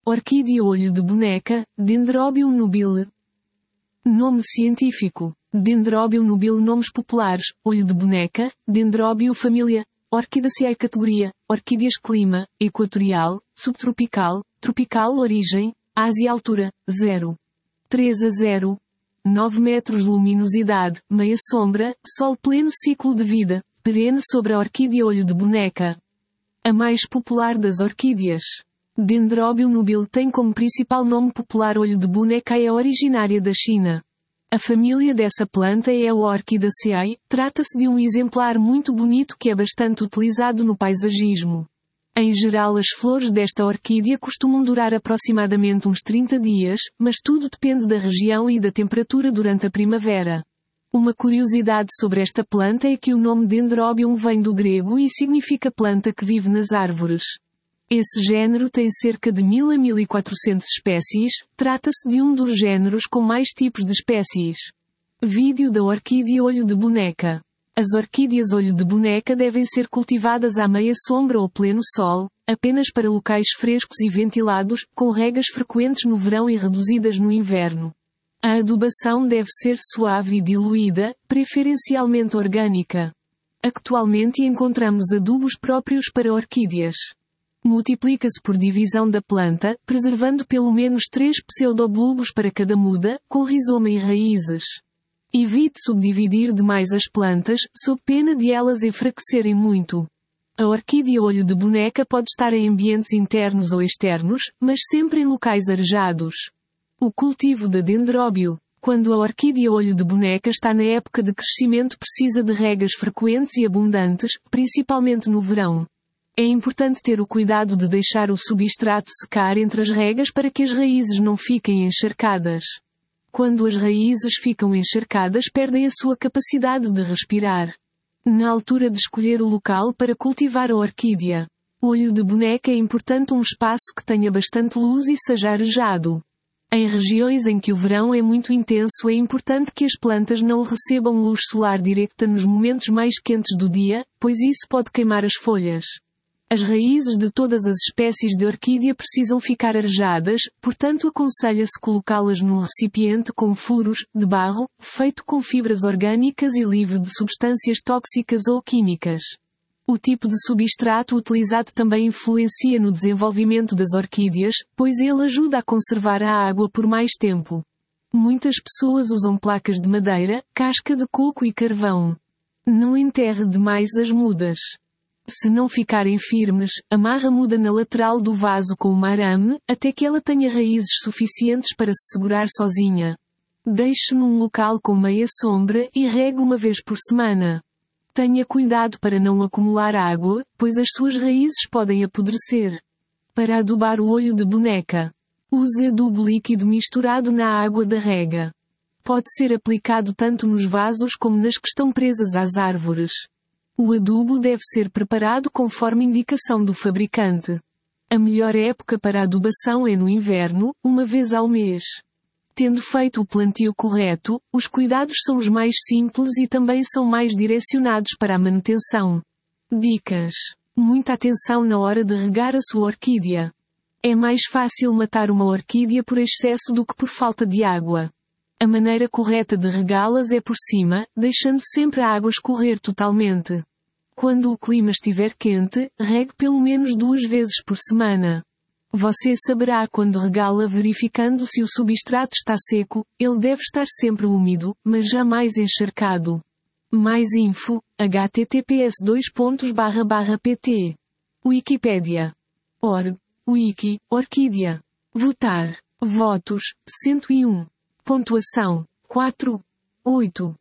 Orquídea olho de boneca, Dendrobium nubile. Nome científico: Dendrobium nubile. Nomes populares: olho de boneca, Dendrobium família, Orchidaceae categoria, orquídeas clima, equatorial, subtropical, tropical. Origem: Ásia. Altura: 0,3 a 0,9 metros. Luminosidade: meia sombra, sol pleno. Ciclo de vida: perene. Sobre a orquídea olho de boneca. A mais popular das orquídeas. Dendrobium nubile tem como principal nome popular olho de boneca e é originária da China. A família dessa planta é a Orchidaceae. Trata-se de um exemplar muito bonito que é bastante utilizado no paisagismo. Em geral, as flores desta orquídea costumam durar aproximadamente uns 30 dias, mas tudo depende da região e da temperatura durante a primavera. Uma curiosidade sobre esta planta é que o nome Dendrobium vem do grego e significa planta que vive nas árvores. Esse género tem cerca de 1000 a 1400 espécies. Trata-se de um dos géneros com mais tipos de espécies. Vídeo da orquídea olho de boneca. As orquídeas olho de boneca devem ser cultivadas à meia sombra ou pleno sol, apenas para locais frescos e ventilados, com regas frequentes no verão e reduzidas no inverno. A adubação deve ser suave e diluída, preferencialmente orgânica. Atualmente encontramos adubos próprios para orquídeas. Multiplica-se por divisão da planta, preservando pelo menos 3 pseudobulbos para cada muda, com rizoma e raízes. Evite subdividir demais as plantas, sob pena de elas enfraquecerem muito. A orquídea olho de boneca pode estar em ambientes internos ou externos, mas sempre em locais arejados. O cultivo da dendróbio. Quando a orquídea olho de boneca está na época de crescimento, precisa de regas frequentes e abundantes, principalmente no verão. É importante ter o cuidado de deixar o substrato secar entre as regas para que as raízes não fiquem encharcadas. Quando as raízes ficam encharcadas, perdem a sua capacidade de respirar. Na altura de escolher o local para cultivar a orquídea olho de boneca, é importante um espaço que tenha bastante luz e seja arejado. Em regiões em que o verão é muito intenso, é importante que as plantas não recebam luz solar direta nos momentos mais quentes do dia, pois isso pode queimar as folhas. As raízes de todas as espécies de orquídea precisam ficar arejadas, portanto aconselha-se colocá-las num recipiente com furos, de barro, feito com fibras orgânicas e livre de substâncias tóxicas ou químicas. O tipo de substrato utilizado também influencia no desenvolvimento das orquídeas, pois ele ajuda a conservar a água por mais tempo. Muitas pessoas usam placas de madeira, casca de coco e carvão. Não enterre demais as mudas. Se não ficarem firmes, amarre a muda na lateral do vaso com uma arame, até que ela tenha raízes suficientes para se segurar sozinha. Deixe num local com meia sombra e regue uma vez por semana. Tenha cuidado para não acumular água, pois as suas raízes podem apodrecer. Para adubar o olho de boneca, use adubo líquido misturado na água da rega. Pode ser aplicado tanto nos vasos como nas que estão presas às árvores. O adubo deve ser preparado conforme indicação do fabricante. A melhor época para a adubação é no inverno, uma vez ao mês. Tendo feito o plantio correto, os cuidados são os mais simples e também são mais direcionados para a manutenção. Dicas: muita atenção na hora de regar a sua orquídea. É mais fácil matar uma orquídea por excesso do que por falta de água. A maneira correta de regá-las é por cima, deixando sempre a água escorrer totalmente. Quando o clima estiver quente, regue pelo menos 2 vezes por semana. Você saberá quando regá-la verificando se o substrato está seco. Ele deve estar sempre úmido, mas jamais encharcado. Mais info, https://pt. Wikipedia. Org. Wiki, orquídea. Votar. Votos, 101. Pontuação, 4. 8.